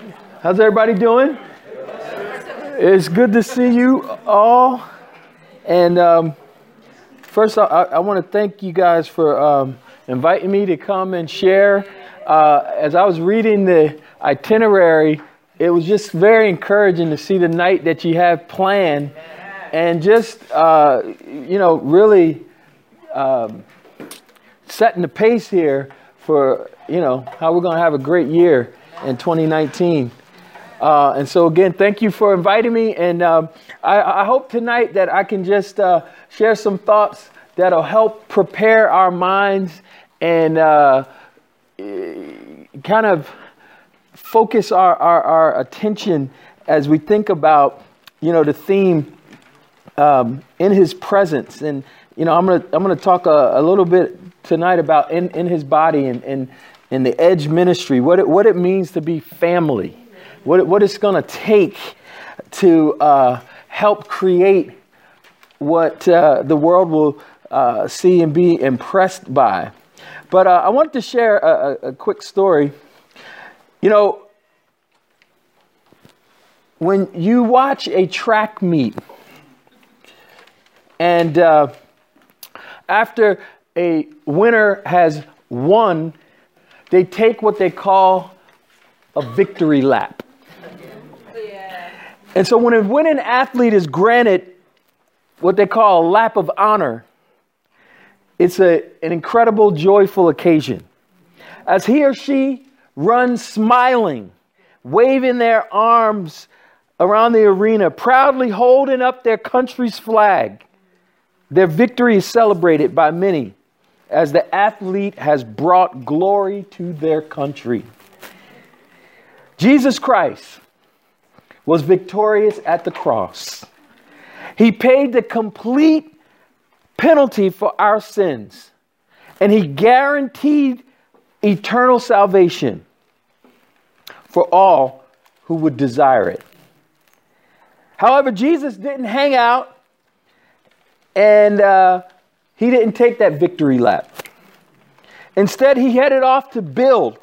How's everybody doing? It's good to see you all. And first, I want to thank you guys for inviting me to come and share. As I was reading the itinerary, it was just very encouraging to see the night that you have planned and just, really setting the pace here for, how we're going to have a great year in 2019. And so, again, thank you for inviting me. And I hope tonight that I can just share some thoughts that'll help prepare our minds and kind of focus our attention as we think about, the theme in his presence. And, I'm going to talk a little bit tonight about in his body and in the Edge ministry, what it means to be family. What it's going to take to help create what the world will see and be impressed by. But I wanted to share a quick story. When you watch a track meet and after a winner has won, they take what they call a victory lap. And so when a winning athlete is granted what they call a lap of honor, it's an incredible, joyful occasion. As he or she runs smiling, waving their arms around the arena, proudly holding up their country's flag, their victory is celebrated by many as the athlete has brought glory to their country. Jesus Christ was victorious at the cross. He paid the complete penalty for our sins, and he guaranteed eternal salvation for all who would desire it. However, Jesus didn't hang out and he didn't take that victory lap. Instead, he headed off to build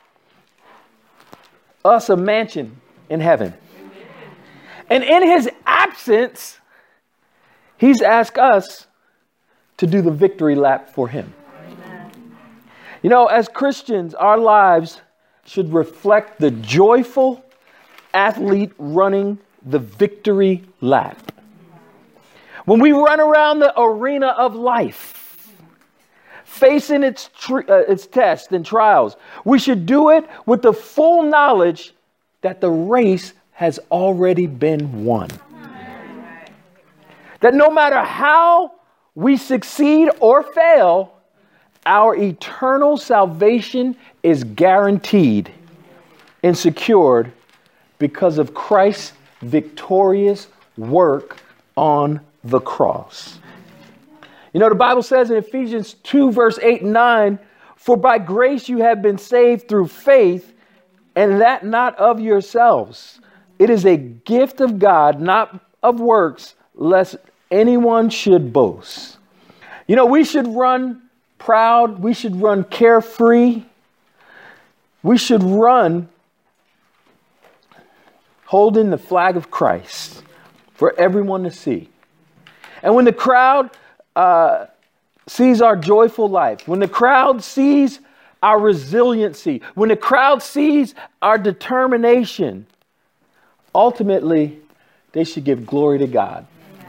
us a mansion in heaven. And in his absence, he's asked us to do the victory lap for him. As Christians, our lives should reflect the joyful athlete running the victory lap. When we run around the arena of life, facing its tests and trials, we should do it with the full knowledge that the race has already been won. That no matter how we succeed or fail, our eternal salvation is guaranteed and secured because of Christ's victorious work on the cross. The Bible says in Ephesians 2, verse 8 and 9, "For by grace you have been saved through faith, and that not of yourselves. It is a gift of God, not of works, lest anyone should boast." We should run proud. We should run carefree. We should run holding the flag of Christ for everyone to see. And when the crowd sees our joyful life, when the crowd sees our resiliency, when the crowd sees our determination, ultimately, they should give glory to God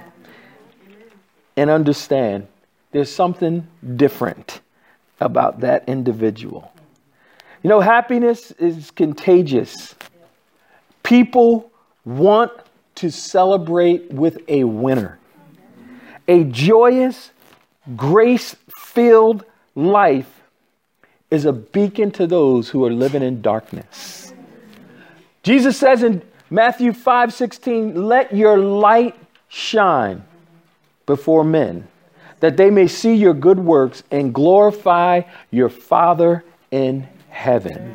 and understand there's something different about that individual. Happiness is contagious. People want to celebrate with a winner. A joyous, grace-filled life is a beacon to those who are living in darkness. Jesus says in Matthew 5:16, "Let your light shine before men, that they may see your good works and glorify your Father in heaven."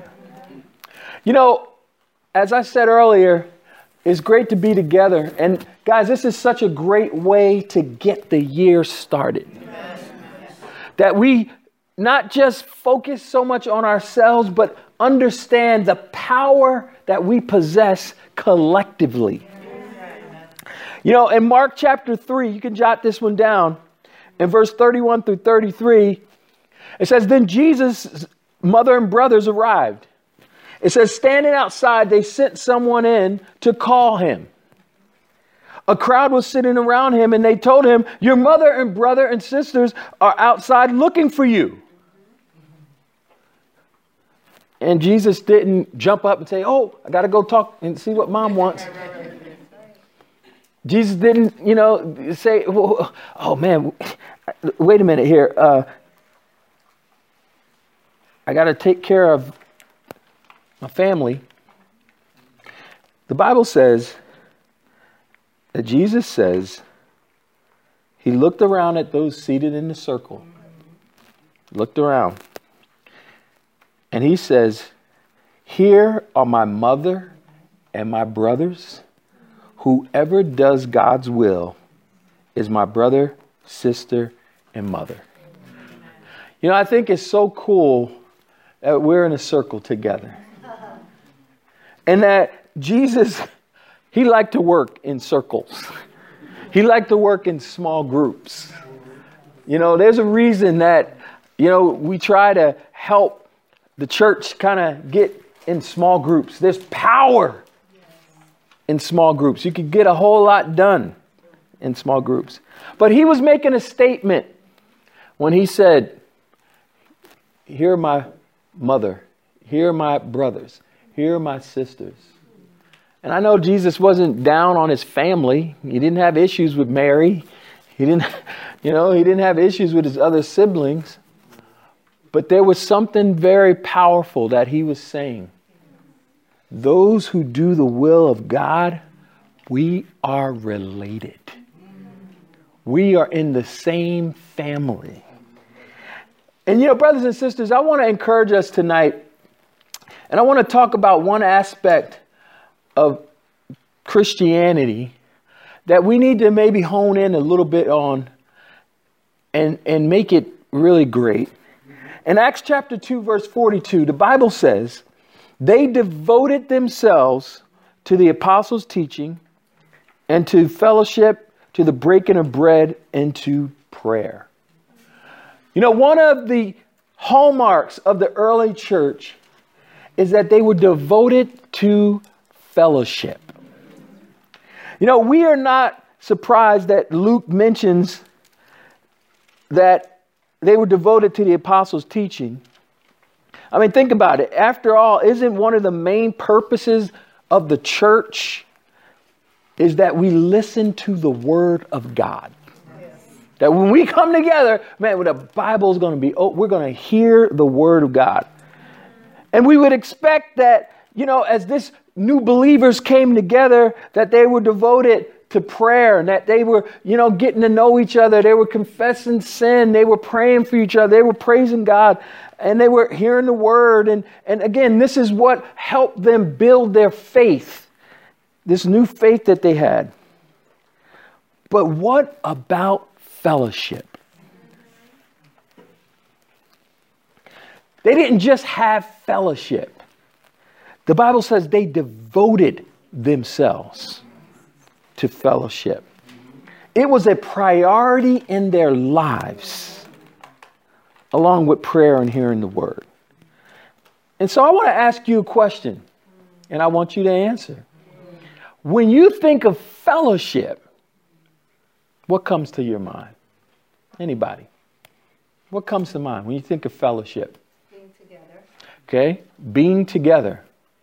As I said earlier, it's great to be together. And guys, this is such a great way to get the year started. That we not just focus so much on ourselves, but understand the power that we possess collectively. You know, in Mark chapter 3, you can jot this one down. In verse 31 through 33, it says, then Jesus' mother and brothers arrived. It says, standing outside, they sent someone in to call him. A crowd was sitting around him, and they told him, your mother and brother and sisters are outside looking for you. And Jesus didn't jump up and say, oh, I got to go talk and see what mom wants. Jesus didn't, say, oh man, wait a minute here. I got to take care of my family. The Bible says that Jesus says he looked around at those seated in the circle, looked around, and he says, here are my mother and my brothers. Whoever does God's will is my brother, sister, and mother. You know, I think it's so cool that we're in a circle together. And that Jesus, he liked to work in circles. He liked to work in small groups. You know, there's a reason that, we try to help the church kind of get in small groups. There's power in small groups. You could get a whole lot done in small groups. But he was making a statement when he said, here are my mother, here are my brothers, here are my sisters. And I know Jesus wasn't down on his family. He didn't have issues with Mary. He didn't have issues with his other siblings. But there was something very powerful that he was saying. Those who do the will of God, we are related. We are in the same family. And brothers and sisters, I want to encourage us tonight. And I want to talk about one aspect of Christianity that we need to maybe hone in a little bit on and make it really great. In Acts chapter 2, verse 42, the Bible says, they devoted themselves to the apostles' teaching and to fellowship, to the breaking of bread, and to prayer. One of the hallmarks of the early church is that they were devoted to fellowship. We are not surprised that Luke mentions that they were devoted to the apostles' teaching. I mean, think about it. After all, isn't one of the main purposes of the church is that we listen to the word of God? Yes. That when we come together, man, the Bible is going to be, we're going to hear the word of God. And we would expect that, as this new believers came together, that they were devoted to prayer and that they were, getting to know each other. They were confessing sin. They were praying for each other. They were praising God and they were hearing the word. And again, this is what helped them build their faith, this new faith that they had. But what about fellowship? They didn't just have fellowship. The Bible says they devoted themselves to fellowship. It was a priority in their lives, along with prayer and hearing the word. And so I want to ask you a question, and I want you to answer. When you think of fellowship, what comes to your mind? Anybody? What comes to mind when you think of fellowship? Being together. Okay, being together.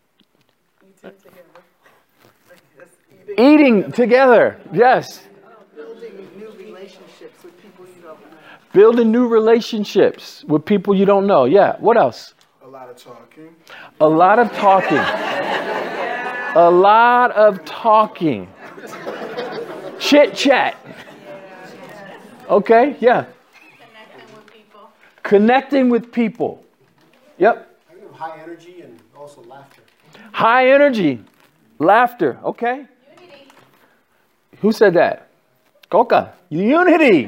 Eating together, yes. Building new relationships with people you don't know. Building new relationships with people you don't know. Yeah, what else? A lot of talking. A lot of talking. A lot of talking. Chit chat. Okay, yeah. Connecting with people. Connecting with people. Yep. I think of high energy and also laughter. High energy. Laughter. Okay. Unity. Who said that? Coca. Unity.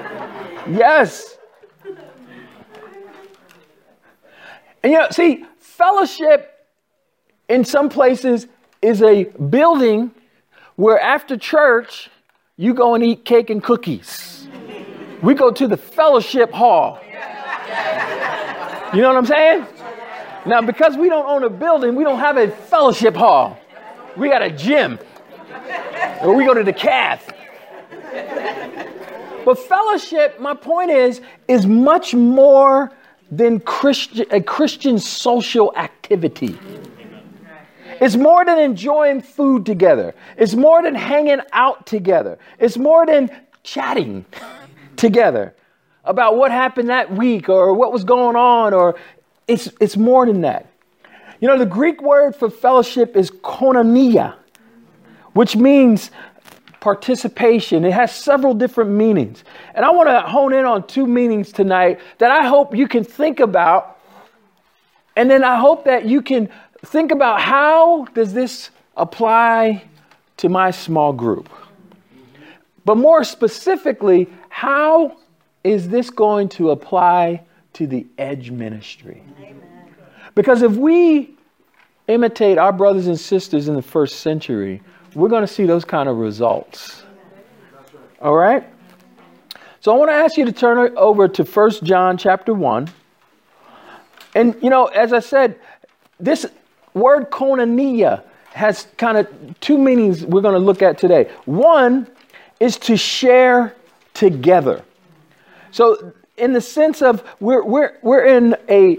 Yes. And see, fellowship in some places is a building where after church, you go and eat cake and cookies. We go to the fellowship hall. You know what I'm saying? Now, because we don't own a building, we don't have a fellowship hall. We got a gym. Or we go to the cath. But fellowship, my point is much more than a Christian social activity. It's more than enjoying food together. It's more than hanging out together. It's more than chatting together about what happened that week or what was going on, or it's more than that. You know, the Greek word for fellowship is koinonia, which means participation. It has several different meanings. And I want to hone in on two meanings tonight that I hope you can think about. And then I hope that you can think about, how does this apply to my small group? But more specifically, how is this going to apply to the Edge ministry? Amen. Because if we imitate our brothers and sisters in the first century, we're going to see those kind of results. All right? So I want to ask you to turn it over to 1 John chapter 1. And, you know, as I said, this word koinonia has kind of two meanings we're going to look at today. One is to share together. So in the sense of we're in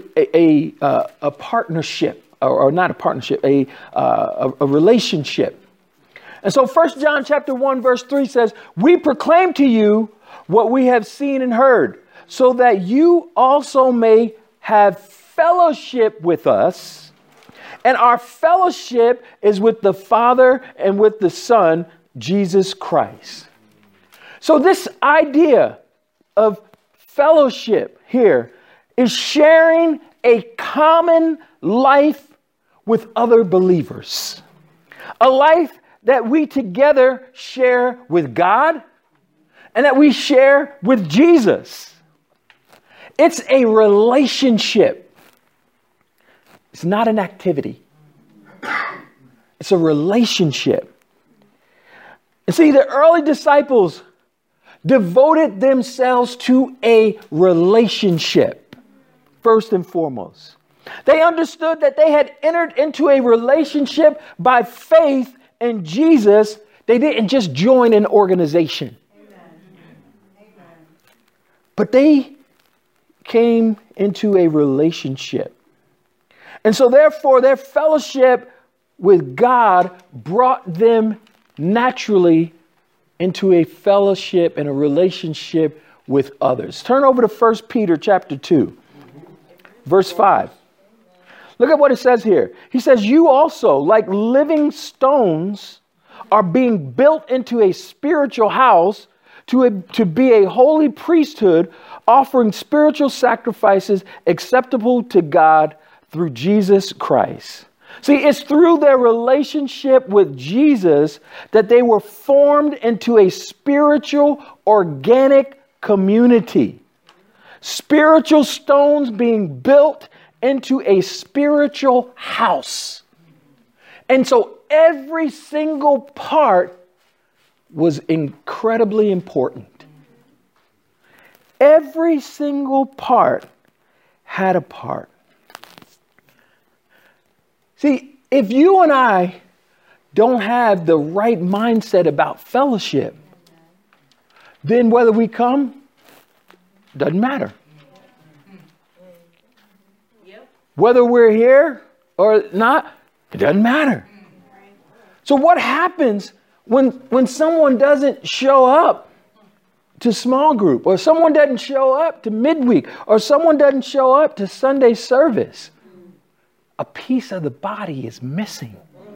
a partnership, or not a partnership, a relationship. And so 1 John chapter 1 verse 3 says, "We proclaim to you what we have seen and heard, so that you also may have fellowship with us. And our fellowship is with the Father and with the Son, Jesus Christ." So this idea of fellowship here is sharing a common life with other believers. A life that we together share with God and that we share with Jesus. It's a relationship. It's not an activity. It's a relationship. And see, the early disciples devoted themselves to a relationship, first and foremost. They understood that they had entered into a relationship by faith in Jesus. They didn't just join an organization. Amen. But they came into a relationship. And so therefore, their fellowship with God brought them naturally into a fellowship and a relationship with others. Turn over to 1 Peter chapter 2, verse 5. Look at what it says here. He says, "You also, like living stones, are being built into a spiritual house to be a holy priesthood, offering spiritual sacrifices acceptable to God through Jesus Christ." See, it's through their relationship with Jesus that they were formed into a spiritual, organic community. Spiritual stones being built into a spiritual house. And so every single part was incredibly important. Every single part had a part. See, if you and I don't have the right mindset about fellowship, then whether we come, doesn't matter. Whether we're here or not, it doesn't matter. So what happens when someone doesn't show up to small group, or someone doesn't show up to midweek, or someone doesn't show up to Sunday service? A piece of the body is missing.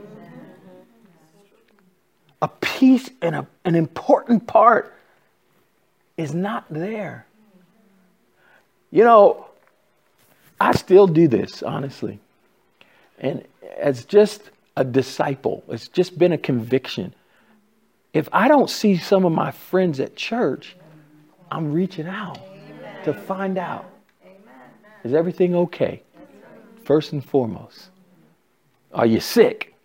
A piece and an important part is not there. You know, I still do this, honestly. And as just a disciple, it's just been a conviction. If I don't see some of my friends at church, I'm reaching out to find out, is everything okay? first and foremost. Are you sick?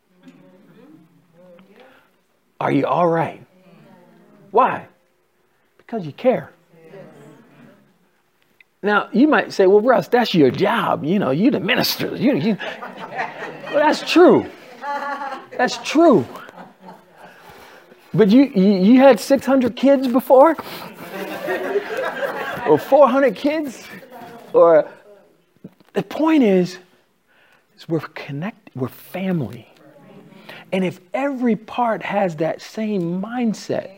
Are you all right? Why? Because you care. Now, you might say, well, Russ, that's your job. You know, you the minister. Well, that's true. That's true. But you had 600 kids before? Or 400 kids? Or the point is we're connected, we're family. And if every part has that same mindset,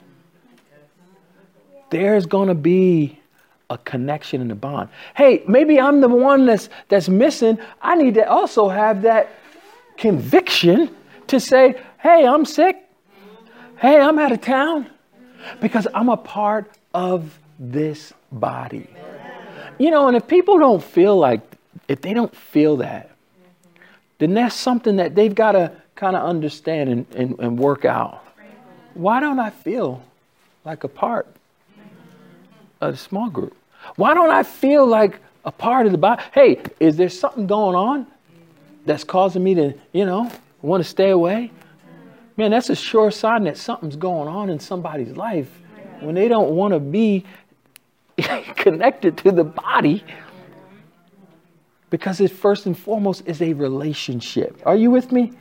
there's going to be a connection in the bond. Hey, maybe I'm the one that's missing. I need to also have that conviction to say, hey, I'm sick. Hey, I'm out of town, because I'm a part of this body. You know, and if people don't feel that, then that's something that they've got to kind of understand and work out. Why don't I feel like a part of the small group? Why don't I feel like a part of the body? Hey, is there something going on that's causing me to, want to stay away? Man, that's a sure sign that something's going on in somebody's life when they don't want to be connected to the body, because it first and foremost is a relationship. Are you with me?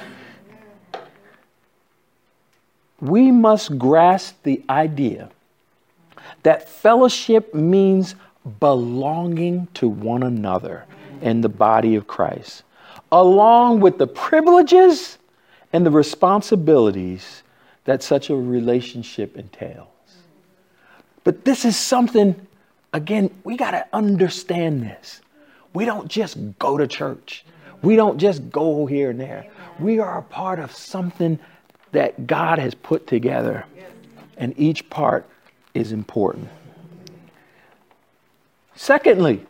We must grasp the idea that fellowship means belonging to one another in the body of Christ, along with the privileges and the responsibilities that such a relationship entails. But this is something, again, we got to understand this. We don't just go to church. We don't just go here and there. We are a part of something that God has put together, and each part is important. Secondly,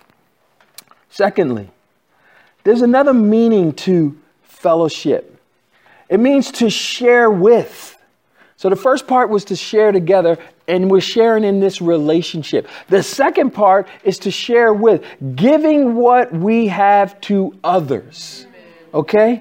there's another meaning to fellowship. It means to share with. So the first part was to share together, and we're sharing in this relationship. The second part is to share with, giving what we have to others. Okay?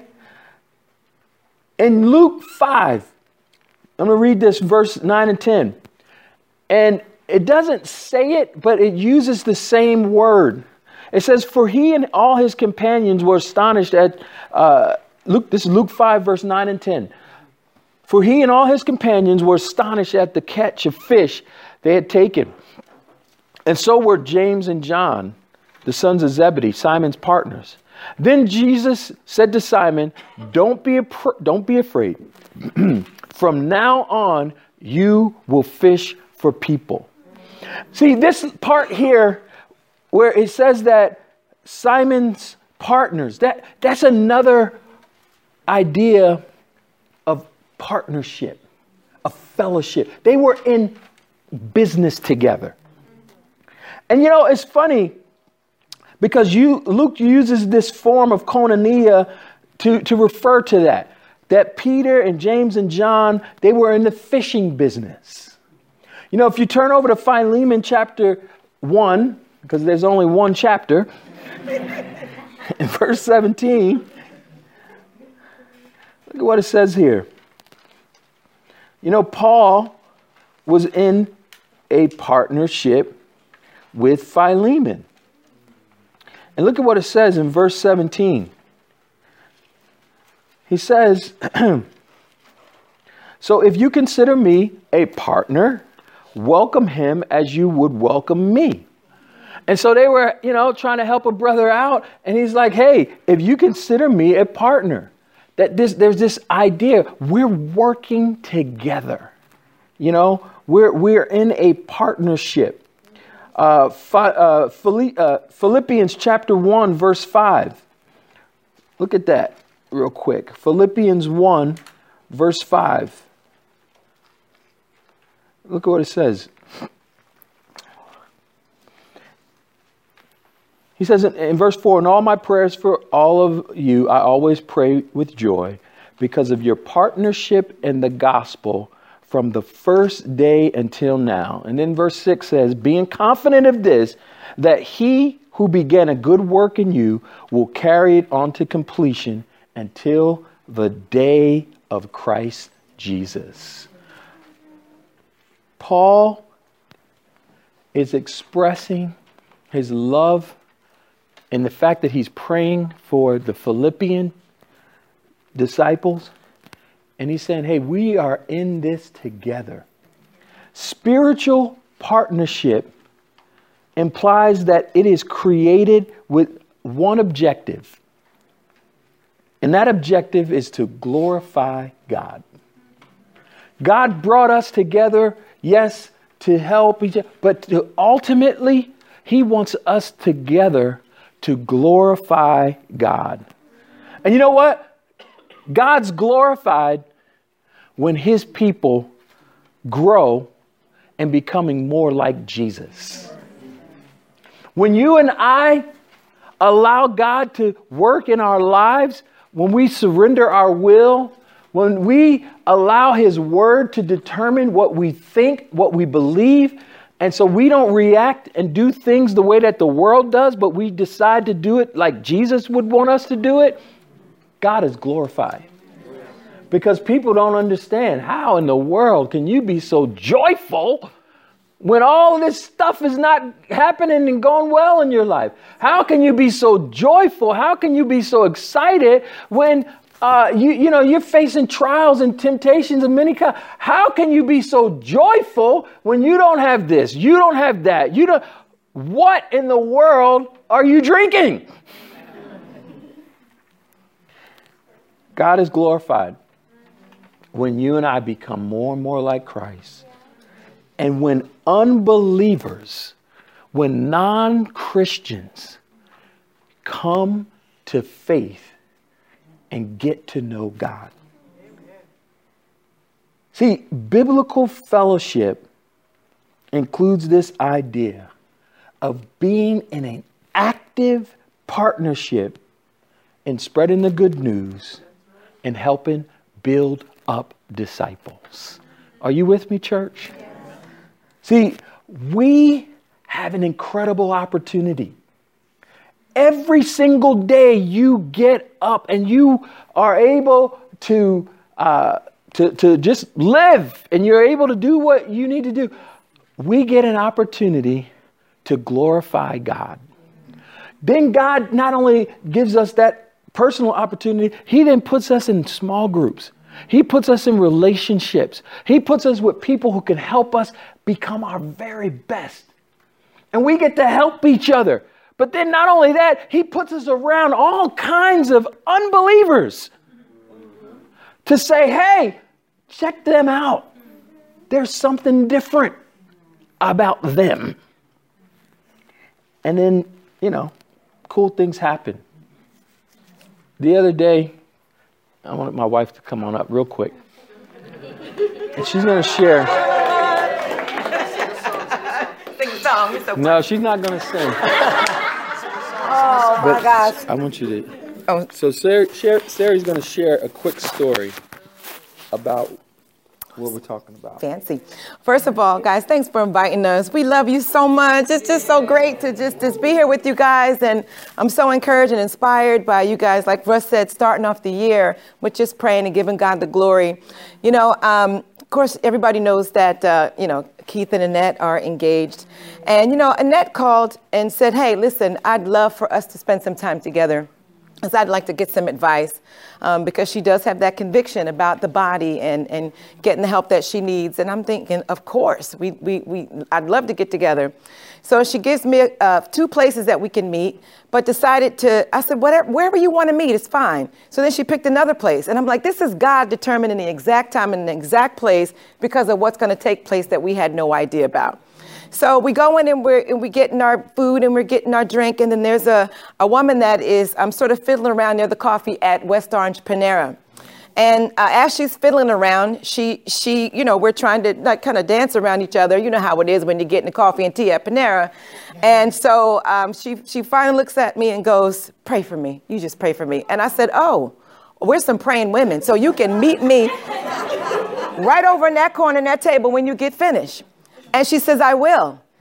In Luke 5, I'm going to read this, verse 9 and 10. And it doesn't say it, but it uses the same word. It says, for he and all his companions were astonished at, this is Luke 5, verse 9 and 10. For he and all his companions were astonished at the catch of fish they had taken. And so were James and John, the sons of Zebedee, Simon's partners. Then Jesus said to Simon, don't be afraid. From now on, you will fish for people. See, this part here where it says that Simon's partners, that's another idea of partnership, of fellowship. They were in business together. And it's funny because Luke uses this form of koinonia to refer to that Peter and James and John, they were in the fishing business. If you turn over to Philemon chapter 1, because there's only one chapter, in verse 17, look at what it says here. Paul was in a partnership with Philemon. And look at what it says in verse 17. He says, so if you consider me a partner, welcome him as you would welcome me. And so they were, trying to help a brother out. And he's like, hey, if you consider me a partner, there's this idea, we're working together. We're in a partnership. Philippians chapter 1, verse 5. Look at that real quick. Philippians 1, verse 5. Look at what it says. He says in verse 4, in all my prayers for all of you, I always pray with joy because of your partnership in the gospel from the first day until now. And then verse 6 says, being confident of this, that he who began a good work in you will carry it on to completion until the day of Christ Jesus. Paul is expressing his love in the fact that he's praying for the Philippian disciples. And he's saying, hey, we are in this together. Spiritual partnership implies that it is created with one objective. And that objective is to glorify God. God brought us together, yes, to help each other, but to ultimately, he wants us together to glorify God. And you know what? God's glorified when his people grow and becoming more like Jesus. When you and I allow God to work in our lives, when we surrender our will, when we allow his word to determine what we think, what we believe, and so we don't react and do things the way that the world does, but we decide to do it like Jesus would want us to do it, God is glorified. Because people don't understand, how in the world can you be so joyful when all this stuff is not happening and going well in your life? How can you be so joyful? How can you be so excited when you're facing trials and temptations of many kinds? How can you be so joyful when you don't have this, you don't have that, what in the world are you drinking? God is glorified when you and I become more and more like Christ. And when unbelievers, when non-Christians come to faith and get to know God. See, biblical fellowship includes this idea of being in an active partnership in spreading the good news and helping build up disciples. Are you with me, church? Yes. See, we have an incredible opportunity. Every single day you get up and you are able to just live and you're able to do what you need to do. We get an opportunity to glorify God. Then God not only gives us that personal opportunity, he then puts us in small groups. He puts us in relationships. He puts us with people who can help us become our very best. And we get to help each other. But then not only that, he puts us around all kinds of unbelievers to say, hey, check them out. There's something different about them. And then, cool things happen. The other day, I wanted my wife to come on up real quick. And she's going to share. Sing a song. It's so No, she's not going to sing. Oh, my gosh. I want you to. So Sari's going to share a quick story about what we're talking about. Fancy. First of all, guys, thanks for inviting us. We love you so much. It's just so great to just be here with you guys. And I'm so encouraged and inspired by you guys. Like Russ said, starting off the year with just praying and giving God the glory. Of course, everybody knows that, Keith and Annette are engaged. And, Annette called and said, hey, listen, I'd love for us to spend some time together. Because I'd like to get some advice because she does have that conviction about the body and getting the help that she needs. And I'm thinking, of course, I'd love to get together. So she gives me 2 places that we can meet, but I said, wherever you want to meet is fine. So then she picked another place. And I'm like, this is God determining the exact time and the exact place because of what's going to take place that we had no idea about. So we go in and we're getting our food and we're getting our drink. And then there's a woman that is sort of fiddling around near the coffee at West Orange Panera. And as she's fiddling around, she we're trying to kind of dance around each other. You know how it is when you're getting the coffee and tea at Panera. And so she finally looks at me and goes, pray for me. You just pray for me. And I said, oh, we're some praying women. So you can meet me right over in that corner in that table when you get finished. And she says, I will.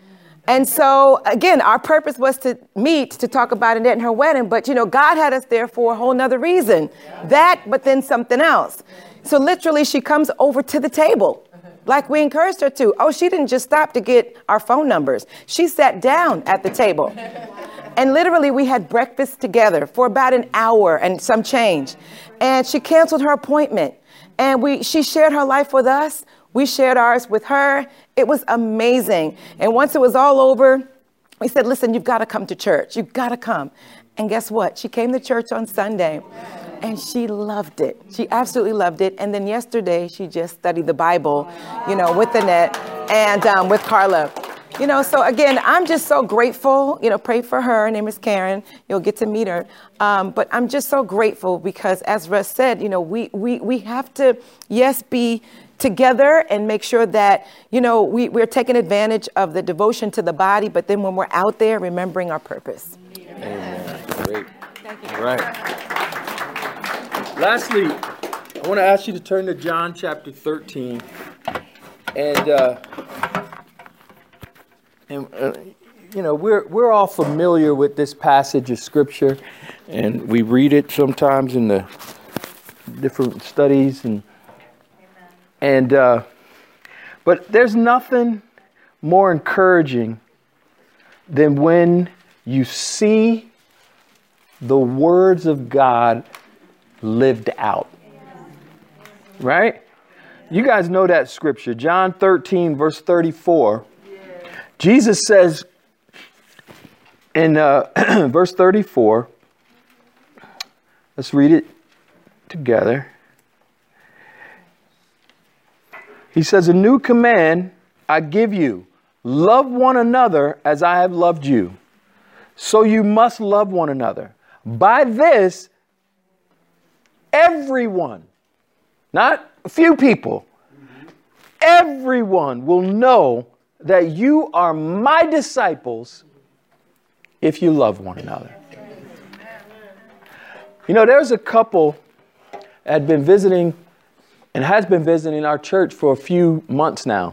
And so, again, our purpose was to meet, to talk about Annette and her wedding. But, God had us there for a whole nother reason. That, but then something else. So literally, she comes over to the table like we encouraged her to. Oh, she didn't just stop to get our phone numbers. She sat down at the table. And literally, we had breakfast together for about an hour and some change. And she canceled her appointment. And she shared her life with us. We shared ours with her. It was amazing. And once it was all over, we said, listen, you've got to come to church. You've got to come. And guess what? She came to church on Sunday. And she loved it. She absolutely loved it. And then yesterday, she just studied the Bible, with Annette and with Carla. So again, I'm just so grateful. Pray for her. Her name is Karen. You'll get to meet her. But I'm just so grateful because, as Russ said, we have to, yes, be together and make sure that, we're taking advantage of the devotion to the body. But then when we're out there, remembering our purpose. Amen. Great. Thank you. All right. Lastly, I want to ask you to turn to John chapter 13. We're all familiar with this passage of scripture, and we read it sometimes in the different studies, but there's nothing more encouraging than when you see the words of God lived out. Right? You guys know that scripture, John 13, verse 34. Jesus says in verse 34, let's read it together. He says, a new command I give you, love one another as I have loved you. So you must love one another. By this, everyone, not a few people, everyone will know that you are my disciples if you love one another. There's a couple that had been visiting and has been visiting our church for a few months now.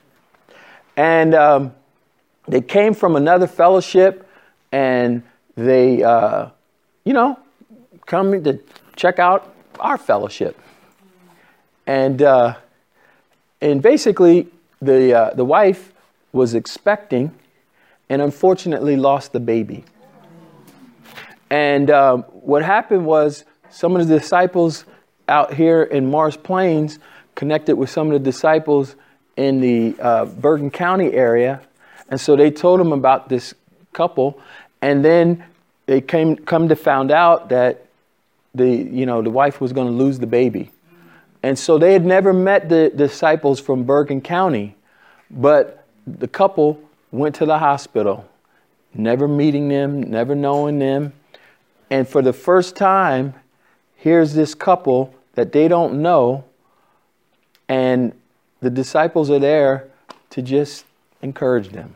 And they came from another fellowship, and they, come to check out our fellowship. And basically, the wife was expecting and unfortunately lost the baby. And what happened was some of the disciples out here in Morris Plains connected with some of the disciples in the Bergen County area. And so they told them about this couple. And then they come to find out that the wife was going to lose the baby. And so they had never met the disciples from Bergen County, but the couple went to the hospital, never meeting them, never knowing them. And for the first time, here's this couple that they don't know, and the disciples are there to just encourage them.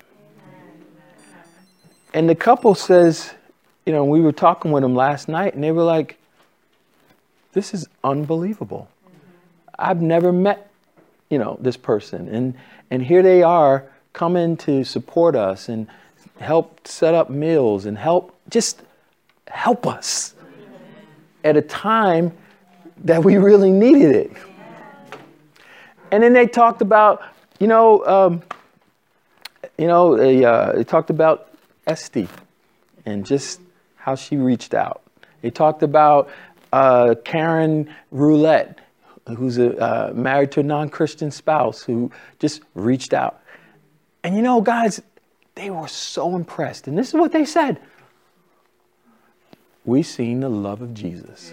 And the couple says, we were talking with them last night, and they were like, this is unbelievable. I've never met, this person. And here they are coming to support us and help set up meals and help us at a time that we really needed it. And then they talked about, they talked about Esty and just how she reached out. They talked about Karen Roulette, who's married to a non-Christian spouse who just reached out. And guys, they were so impressed. And this is what they said. We seen the love of Jesus.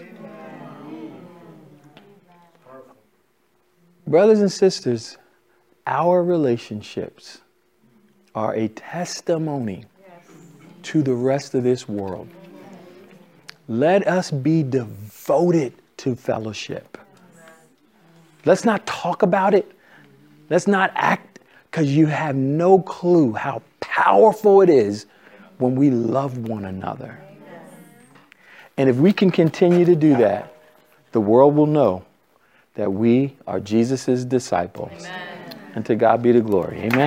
Brothers and sisters, our relationships are a testimony to the rest of this world. Let us be devoted to fellowship. Let's not talk about it. Let's not act, because you have no clue how powerful it is when we love one another. And if we can continue to do that, the world will know that we are Jesus' disciples. Amen. And to God be the glory. Amen.